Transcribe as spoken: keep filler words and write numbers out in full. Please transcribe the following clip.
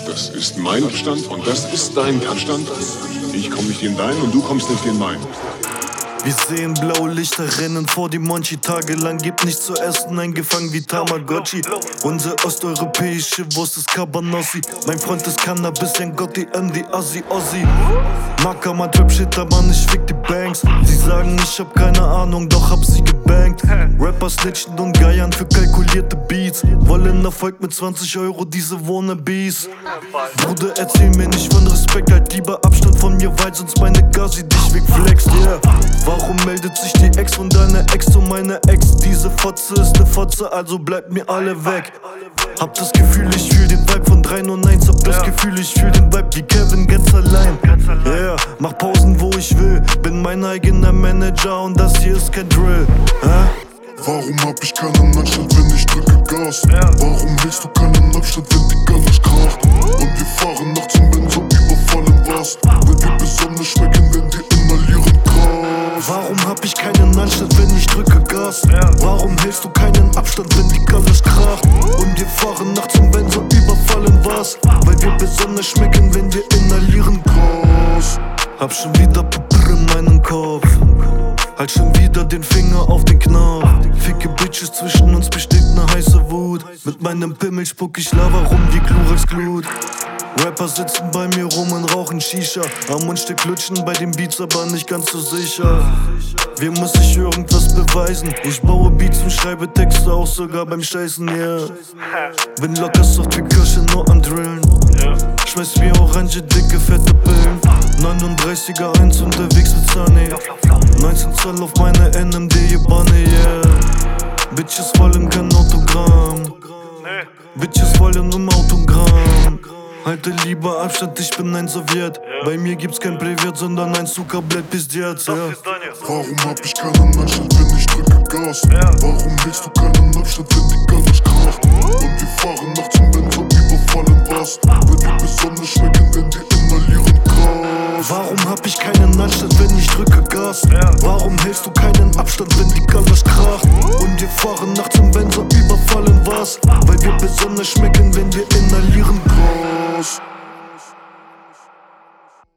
Das ist mein Abstand und das ist dein Abstand. Ich komme nicht in deinen und du kommst nicht in meinen. Wir sehen blaue Lichter rennen vor die Monchi. Tagelang gibt nichts zu essen, eingefangen wie Tamagotchi. Unsere osteuropäische Wurst ist Cabanossi. Mein Freund ist Cannabis, ein Gotti, M D, Assi, Ossi. Macker, mein Trap shit, aber ich fick die Banks. Sie sagen, ich hab keine Ahnung, doch hab sie gebankt. Rapper snitchen und geiern für kalkulierte Beats. Wollen Erfolg mit zwanzig Euro, diese Wannabes. Bruder, erzähl mir nicht von Respekt, halt lieber Abstand von mir weit, sonst meine Gazi dich wegflext, yeah. Warum meldet sich die Ex von deiner Ex zu meiner Ex? Diese Fotze ist ne Fotze, also bleibt mir alle weg. Hab das Gefühl, ich fühl den Vibe von drei null eins. Hab das Gefühl, ich fühl den Vibe wie Kevin ganz allein. Yeah, mach Pausen, wo ich will. Bin mein eigener Manager und das hier ist kein Drill. Hä? Warum hab ich keinen Anstand, wenn ich drücke Gas? Warum hältst du keinen Abstand, wenn die Galle kracht? Und wir fahren nachts und wenn so überfallen warst. Weil wir besonders schmecken, wenn wir inhalieren Gras. Warum hab ich keinen Anstand, wenn ich drücke Gas? Warum hältst du keinen Abstand, wenn die Galle kracht? Und wir fahren nachts und wenn so überfallen warst. Weil wir besonders schmecken, wenn wir inhalieren Gras. Hab schon wieder Pupper in meinem Kopf. Halt schon wieder den Finger auf den Knopf. Ficke Bitches, zwischen uns besteht ne heiße Wut. Mit meinem Pimmel spuck ich Lava rum wie Chlorex Glut. Rapper sitzen bei mir rum und rauchen Shisha. Am Mundstück lutschen bei den Beats, aber nicht ganz so sicher. Wem muss ich irgendwas beweisen? Ich baue Beats und schreibe Texte auch sogar beim Scheißen, yeah. Bin locker soft wie Kirsche, nur am Drillen. Schmeiß mir orange, dicke, fette Pillen. neununddreißiger eins unterwegs mit Sunny. neunzehn Zoll auf meine N M D-Banne, yeah. Bitches wollen kein Autogramm. Bitches wollen um Autogramm. Halte lieber Abstand, ich bin ein Sowjet. Bei mir gibt's kein Privat, sondern ein Zuckerblät bis jetzt, ja. Warum hab ich keinen Anstand, wenn ich drücke Gas? Warum hältst du keinen Abstand, wenn die Galle kracht? Und wir fahren nachts und wenn so überfallen warst. Weil wir besonders schmecken, wenn wir inhalieren Gras. Warum hab ich keinen Anstand, wenn ich drücke Gas? Warum hältst du keinen Abstand, wenn die Galle kracht? Und wir fahren nachts und wenn so überfallen warst. Weil wir besonders schmecken, wenn wir